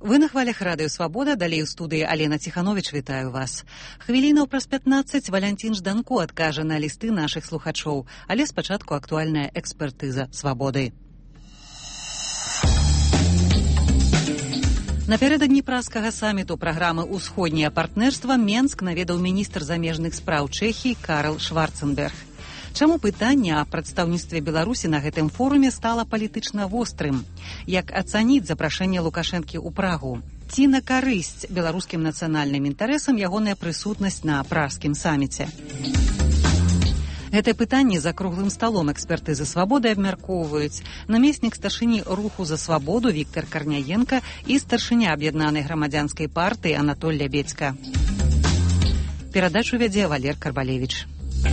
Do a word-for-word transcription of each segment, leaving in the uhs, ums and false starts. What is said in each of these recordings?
Вы на хвалях радыё «Свабода», далей у студыі Алена Ціхановіч, вітаю вас. Хвілінаў праз пятнаццаць Валянцін Жданко адкажа на лісты нашых слухачоў, але спачатку актуальная экспертыза «Свабоды». Напярэдадні празкага саміту праграмы «Усходняе партнерства» Менск наведаў міністр замежных спраў Чэхіі Карл Шварценберг. Чаму пытанне аб прадстаўніцтве Беларусі на гэтым форуме стала палітычна вострым? Як ацаніць запрашэнне Лукашэнкі ў Прагу? Ці на карысць беларускім нацыянальным інтарэсам ягоная прысутнасць на пражскім саміце? Гэтае пытанне за круглым сталом экспертызы «Свабоды» абмяркоўваюць намеснік старшыні руху за свабоду Віктор Карняенка і старшыня аб'яднанай грамадзянскай партыі Анатоль Лябедзька. Перадачу вядзе Валер Карбалевіч.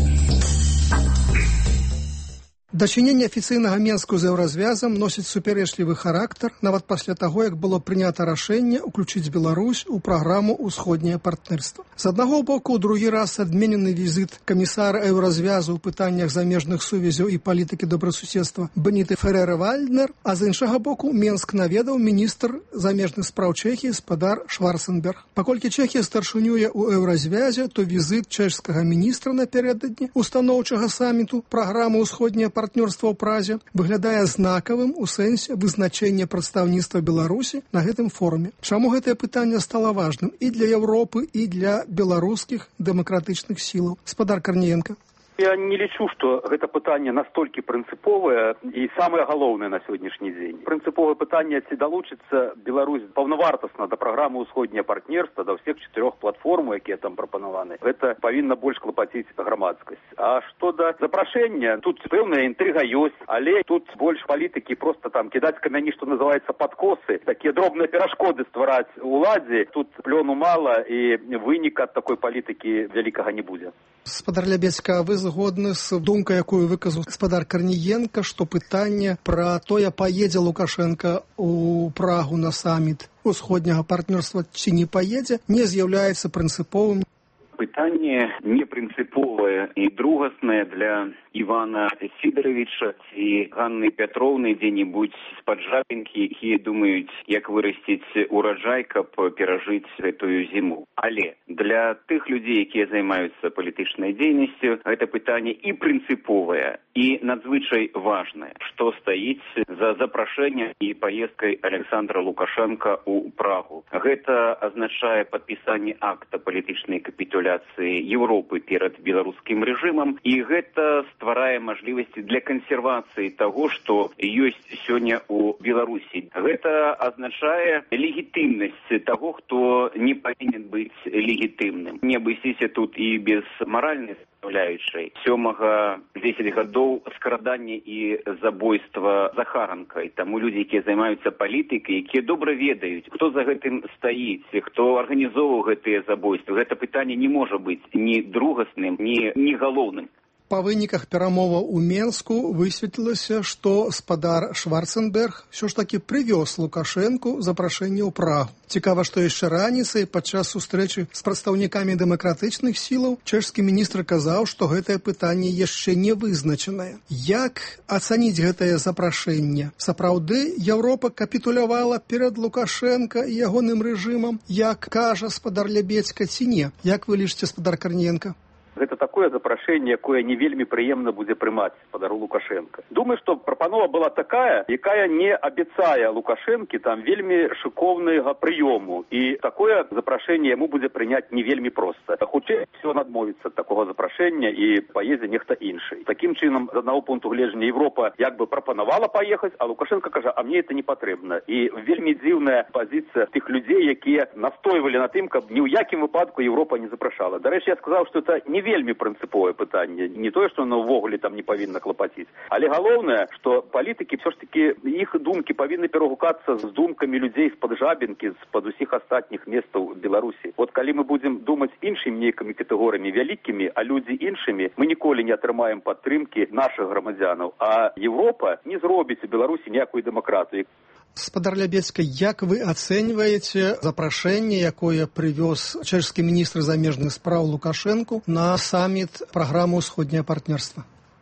Дачыненне афіцыйнага Менску з еўразвязам носіць супярэчлівы характар, нават пасля таго, як было прынята рашэнне ўключыць Беларусь у праграму «Усходняе партнерства». З аднаго боку, у другі раз адменены візіт камісара еўразвязу ў пытаннях замежных сувязяў і палітыкі добрасуседства Беніты Ферэр-Вальднер, а з іншага боку, Менск наведаў міністр замежных спраў Чэхіі спадар Шварценберг. Паколькі Чэхія старшынюе ў еўразвязе, то візіт чэшскага міністра напярэдадні устаноўчага саміту праграмы «Усходняе партнерства» партнёрства ў Празе выглядае знакавым у сэнсе вызначэння прадстаўніцтва Беларусі на гэтым форуме. Чаму гэтае пытанне стала важным і для Еўропы, і для беларускіх дэмакратычных сілаў? Спадар Карніенка. Я не лічу, што гэта пытанне настолькі прынцыповае і самае галоўнае на сённяшні дзень. Прынцыповае пытанне, ці далучыцца Беларусь паўнавартасна да праграмы «Усходняе партнерства», да ўсіх чатырох платформ, якія там прапанаваны. Гэта павінна больш клапаціць грамадскасць. А што да запрашэння, тут пэўная інтрыга ёсць, але тут больш палітыкі проста там кідаць камяні, што называецца падкосы, такія дробныя перашкоды ствараць уладзе. Тут плёну мала і выніка ад такой палітыкі вялікага не будзе. Спадар Лябедзька, вы згодны з думкай, якую выказаў спадар Карніенка, што пытанне пра тое, паедзе Лукашенка ў Прагу на саміт усходняга партнёрства ці не паедзе, не з'яўляецца прынцыповым? Пытанне не прынцыповае і другаснае для Івана Сідаровича ці Ганны Пятроўны дзе-небудзь з-пад Жабінкі, якія думаюць, як вырасціць ураджай, каб перажыць гэтую зіму. Але для тых людзей, якія займаюцца палітычнай дзейнасцю, гэта пытанне і прынцыповае, і надзвычай важнае, што стаіць за запрашэннем і паездкай Александра Лукашенка ў Прагу. Гэта азначае падпісанне акта палітычнай капітуляцыі Европы перад беларускім рэжымам, і гэта стварае мажлівасці для кансервацыі таго, што ёсць сёння ў Беларусі. Гэта азначае легітымнасць таго, хто не павінен быць легітымным. Не абысіся тут і без маральнай составляючай. Сёмага дзесяць гадоў скрадання і забойства Захаранкай. Таму людзі, якія займаюцца палітыкай, якія добра ведаюць, хто за гэтым стаіць, хто арганізоўваў гэтыя забойствы. Гэта пытанне не можа быць ні другасным, ні, ні галоўным. Па выніках перамоваў у Менску высветлілася, што спадар Шварценберг ўсё ж такі прывёз Лукашэнку запрашэнне ў Прагу. Цікава, што яшчэ раніцай падчас сустрэчы з прадстаўнікамі дэмакратычных сілаў чэшскі міністр казаў, што гэтае пытанне яшчэ не вызначанае. Як ацаніць гэтае запрашэнне? Сапраўды Еўропа капітулявала перад Лукашэнка і ягоным рэжымам, як кажа спадар Лябедзька, ці не? Як вы лічыце, спадар Карніенка? Гэта такое запрашэнне, якое не вельмі прыемна будзе прымаць спадару Лукашенка. Думаю, што прапанова была такая, якая не абяцае Лукашэнкі там вельмі шыкоўнага прыёму. І такое запрашэнне яму будзе прыняць не вельмі проста. Хутчэй усё надмовіцца ад такога запрашэння і паедзе нехта іншы. Такім чынам, з аднаго пункту гледжання, Европа як бы прапанавала паехаць, а Лукашенко кажа, а мне это не патрэбна. І вельмі дзіўная пазіцыя тых людзей, якія настойвалі на тым, каб ні ў якім выпадку Европа не запрашала. Дарэчы, я сказаў, што это не вельмі прынцыповае пытанне. Не тое, што оно ўвогуле там не павінна клапаціць. Але галоўнае, што палітыкі ўсё ж такі, іх думкі павінны перагукацца з думкамі людзей з-пад Жабінкі, з-пад усіх астатніх месцаў Беларусі. Вот калі мы будзем думаць іншымі нейкімі катэгорыямі вялікімі, а людзі іншымі, мы ніколі не атрымаем падтрымкі нашых грамадзянаў. А Европа не зробіць у Беларусі ніякую дэмакратыю. Спадар Лябедзька, як вы ацэньваеце запрашэнне, якое прывёз чэшскі міністр замежных спраў Лукашэнку на саміт праграмы «Усходняе партнерства»?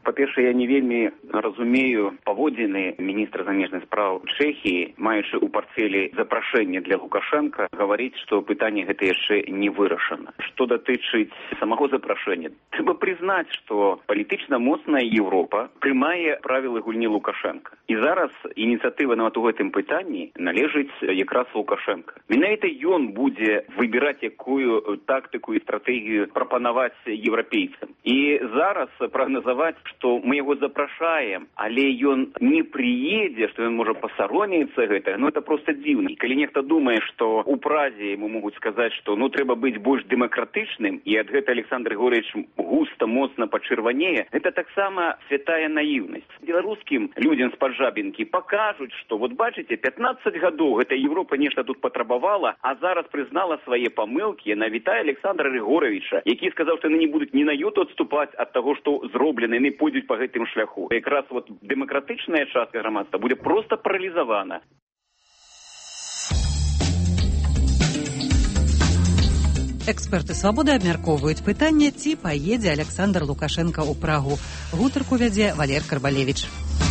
Па-першае, я не вельмі разумею паводзіны міністра замежных спраў Чэхіі, маючы ў партфелі запрашэнне для Лукашенка, гаварыць, што пытанне гэта яшчэ не вырашана. Што датычыць самого запрашэння, трэба прызнаць, што палітычна моцная Еўропа прымае правілы гульні Лукашенка. І зараз ініцыятыва нават у гэтым пытанні належыць якраз Лукашенка. Менавіта ён будзе выбіраць, якую тактыку і стратэгію прапанаваць еўрапейцам. І зараз прагназаваць, што мы яго запрашаем, але ён не прыедзе, што ён можа пасаромеецца гэта, ну это проста дзіўна. І калі нехта думае, што ў Празе ему могуць сказаць, што ну трэба быць больш дэмакратычным, і ад гэта Александр Григорьевич густа, моцна пачырванее, гэта таксама святая наіўнасць. Беларускім людзям з Паджабінкі пакажуць, што вот бачыце, пятнаццаць гадоў гэта Еўропа нешта тут патрабавала, а зараз прызнала свае памылкі. Яна вітае Александра Григорьевича, які сказаў, што яны не будуць ні на йоту адступаць ад таго, што зроблена, яны пойдуць па гэтым шляху. Якраз вот дэмакратычная частка грамадства будзе проста паралізавана. Эксперты «Свабоды» абмяркоўваюць пытанне, ці паедзе Александр Лукашенко ў Прагу. Гутарку вядзе Валер Карбалевіч.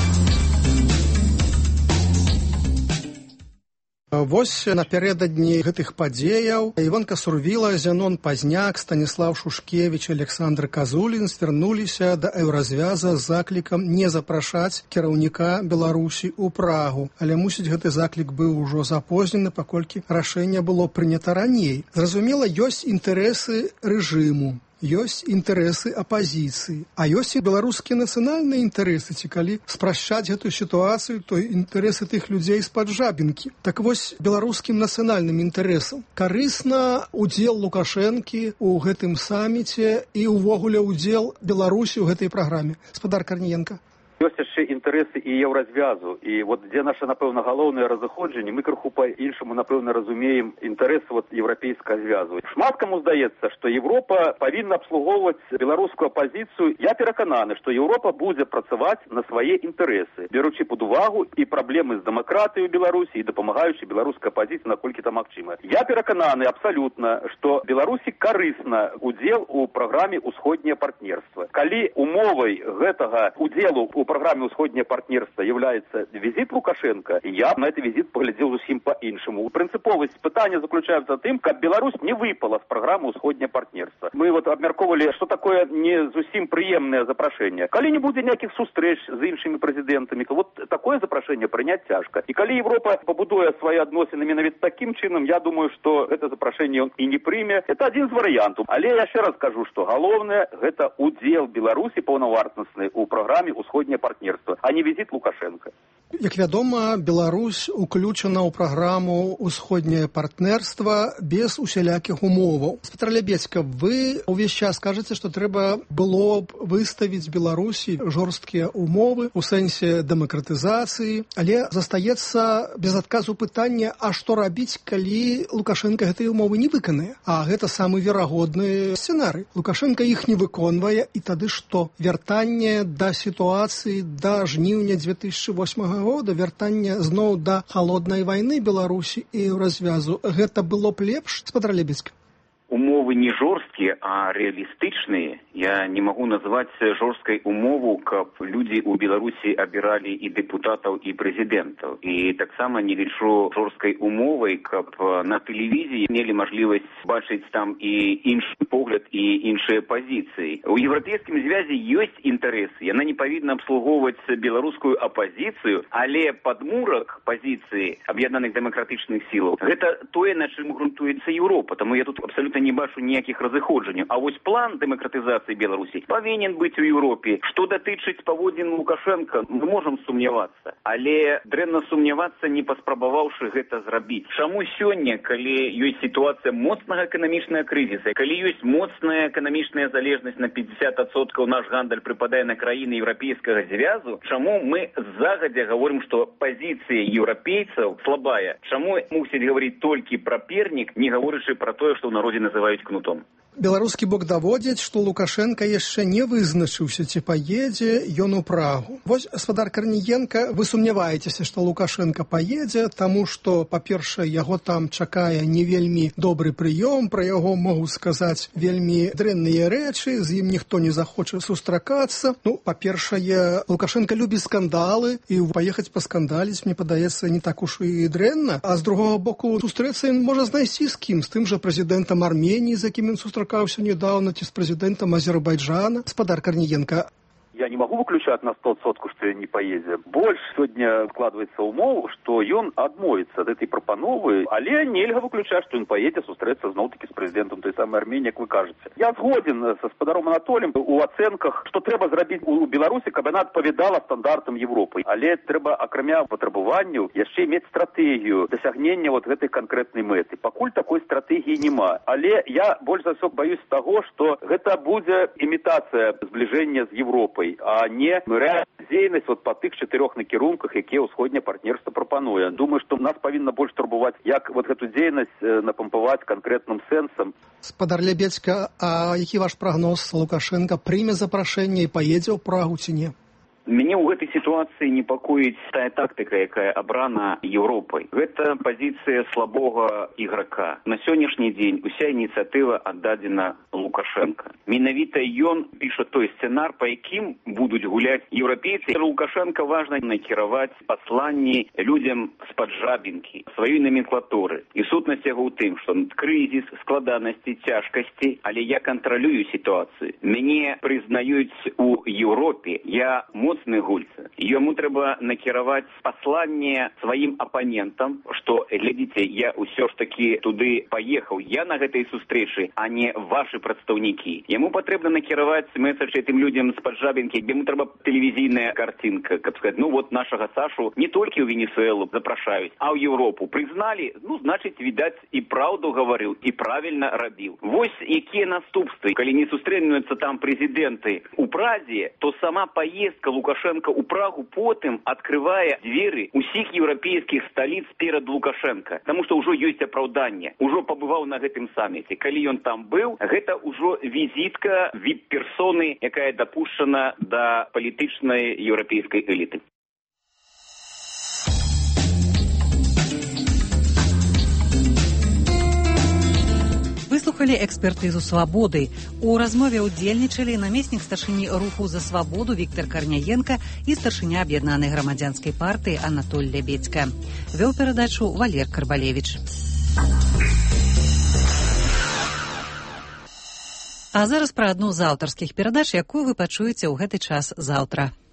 Вось напярэдадні гэтых падзеяў Іванка Сурвіла, Зянон Пазняк, Станіслав Шушкевіч, Александр Казулін звярнуліся да еўразвяза з заклікам не запрашаць кіраўніка Беларусі ў Прагу. Але, мусіць, гэты заклік быў ужо запознены, паколькі рашэнне было прынята раней. Зразумела, ёсць інтарэсы рэжыму, ёсць інтарэсы апазіцыі, а ёсць і беларускія нацыянальныя інтарэсы, ці калі спрашчаць гэтую сітуацыю, то інтарэсы тых людзей з Паджабінкі. Так вось, беларускім нацыянальным інтарэсам карысна удзел Лукашэнкі ў гэтым саміце і ўвогуле удзел Беларусі ў гэтай праграме. Спадар Карніенка. Ёсць яшчэ інтарэсы і еўразвязу. І вот дзе наша, напэўна, галоўнае разыходжанне, мы крыху па-іншаму, напэўна, разумеем інтарэсы вот еўрапейскага звязу. Шмат каму здаецца, што Еўропа павінна абслугоўваць беларускую апазіцыю. Я перакананы, што Еўропа будзе працаваць на свае інтарэсы, беручы пад увагу і праблемы з дэмакратыяй у Беларусі, і дапамагаючы беларускай апазіцыі, наколькі там магчыма. Я перакананы абсалютна, што Беларусі карысна удзел у праграме «Усходняе партнерства». Калі умовай гэтага удзелу у праграме «Усходняе партнерства» является визит Лукашенко, я на этот визит поглядел зусім по-іншаму. Принциповость пытания заключается в том, как Беларусь не выпала с программы «Усходняе партнерства». Мы вот обмярковали, что такое не зусім приемное запрошение. Коли не будет никаких сустрэч с іншими президентами, то вот такое запрошение принять тяжко. И коли Европа побудуе свои адносины менавіта таким чином, я думаю, что это запрошение он и не прыме. Это один из вариантов. Але я еще раз скажу, что главное это удел Беларуси паўнавартасны у программе «Усходняе партнерства», а не визит Лукашенко. Як вядома, Беларусь уключана ў праграму «Усходняе партнерства» без усялякіх умоваў. Спадар Лябедзька, вы ўвесь час кажаце, што трэба было б выставіць Беларусі жорсткія умовы ў сэнсе дэмакратызацыі, але застаецца без адказу пытання, а што рабіць, калі Лукашенко гэтыя умовы не выканае? А гэта самы верагодны сцэнарый. Лукашенко іх не выконвае, і тады што? Вяртанне да сітуацыі да жніўня дзве тысячы восьмага года, вяртанне зноў да халоднай вайны Беларусі і развязу. Гэта было б лепш, спадар Лябедзька? Умовы не жорсткія, а рэалістычныя. Я не магу назваць жорсткай умову, каб людзі ў Беларусі абіралі і дэпутатаў, і прэзідэнтаў. І таксама не лічу жорсткай умовай, каб на тэлевізіі мелі мажлівасць бачыць там і іншы погляд, і іншыя пазіцыі. У еўрапейскім звязе ёсць інтарэсы. Яна не павінна абслугоўваць беларускую апазіцыю, але падмурак пазіцыі аб'яднаных дэмакратычных сілаў – гэта тое, на чым грунтуецца Еўропа. Таму я тут абсалютна не бачу ніякіх разыходжанняў. А вось план дэмакратызацыі Беларусі павінен быць у Еўропе. Што датычыць паводзін Лукашенка, мы можам сумнявацца. Але дрэнна сумнявацца, не паспрабаваўшы гэта зрабіць. Чаму сёння, калі ёсць сітуацыя моцнага эканамічнага крызіса, калі ёсць моцная эканамічная залежнасць на пятьдесят адсоткаў наш гандаль прыпадае на краіны еўрапейскага звязу, чаму мы загадзя гаворым, што пазіцыя еўрапейцаў слабая? Чаму мусіць гаварыць толькі пра пернік, не гаворачы пра тое, што ў народзе называюць кнутом? Беларускі бок даводзіць, што Лукашенко яшчэ не вызначыўся, ці паедзе ён у Прагу. Вось, гаспадар Карніенка, вы сумняваецеся, што Лукашенко паедзе, таму што, па-першае, яго там чакае не вельмі добры прыём, пра яго могуць сказаць вельмі дрэнныя рэчы, з ім ніхто не захоча сустракацца. Ну, па-першае, Лукашенко любіць скандалы, і паехаць паскандаліць, мне падаецца, не так уж і дрэнна. А з другога боку, сустрэцца ён можа знайсці з кім, з тым жа прэзідэнтам Арменіі, з якім ён сустракаўся недавно, ці з прэзідэнтам Азербайджана. Гаспадар Карніенка, я не могу выключать на сто процентов, что ён не поедзе. Больш сегодня вкладывается умов, что ён адмовится от этой прапановы, але нельга выключать, что ён поедзе сустрэцца зноў-таки с президентом той самой Армении, как вы кажете. Я згоден со спадаром Анатолием у оценках, что трэба зрабіць у Беларусі, каб яна адпавядала стандартам Европы. Але трэба, акрамя патрабаванняў, яшчэ мець стратегію дасягнення вот гэтай конкретной мэты. Пакуль такой стратегии нема. Але я больш за ўсё боюсь того, что гэта будзе имитация сближения с Европой, а не реальная дзейнасць вот по тых чатырох накірунках, якія ўсходняе партнерства прапануе. Думаю, што нас павінна больш турбаваць, як вот гэту дзейнасць напампаваць канкрэтным сэнсам. Спадар Лебедзька, а які ваш прагноз? Лукашенко прыме запрашэнне і паедзе ў Прагу ці не? Мяне ў гэтай сітуацыі непакоіць тая тактыка, якая абрана Еўропай. Гэта пазіцыя слабога іграка. На сённяшні дзень уся ініцыятыва аддадзена Лукашенко. Менавіта ён піша той сцэнар, па якім будуць гуляць еўрапейцы. Лукашенко важна накіраваць пасланні людзям з-пад жабінкі, сваёй номенклатуры. І сутнасць яго ў тым, што крызіс, складанасці, цяжкасці, але я кантралюю сітуацыю. Мяне прызнаюць у Еўропе. Я моцны гульца. Яму трэба накіраваць пасланне сваім апанентам, што, глядзіце, я ўсё ж такі туды паехаў. Я на гэтай сустрэчы, а не вашы прадстаўнікі. Яму патрэбна накіраваць месседж тым людзям з-пад жабінкі. Яму трэба тэлевізійная картинка, каб сказаць, ну вот нашага Сашу не толькі ў Венесуэлу запрашаюць, а ў Еўропу прызналі, ну, значыць, відаць, і праўду гаварыў, і правільна рабіў. Вось якія наступствы. Калі не сустрэнуюцца там прэзідэнты ў Празе, то сама паездка Лукашенко ў Прагу потым адкрывае дзверы ўсіх еўрапейскіх сталіц перад Лукашенко. Таму што ўжо ёсць апраўданне. Ужо пабываў на гэтым саміце. Калі ён там быў, гэта ўжо візітка віп-персоны, якая дапушчана да палітычнай еўрапейскай эліты. Выслухалі экспертызу «Свабоды». У размове ўдзельнічалі намеснік старшыні руху за свабоду Віктор Карняенка і старшыня аб'яднанай грамадзянскай партыі Анатоль Лебедзька. Вёў перадачу Валер Карбалевіч. А зараз пра адну з аўтарскіх перадач, якую вы пачуеце ў гэты час заўтра.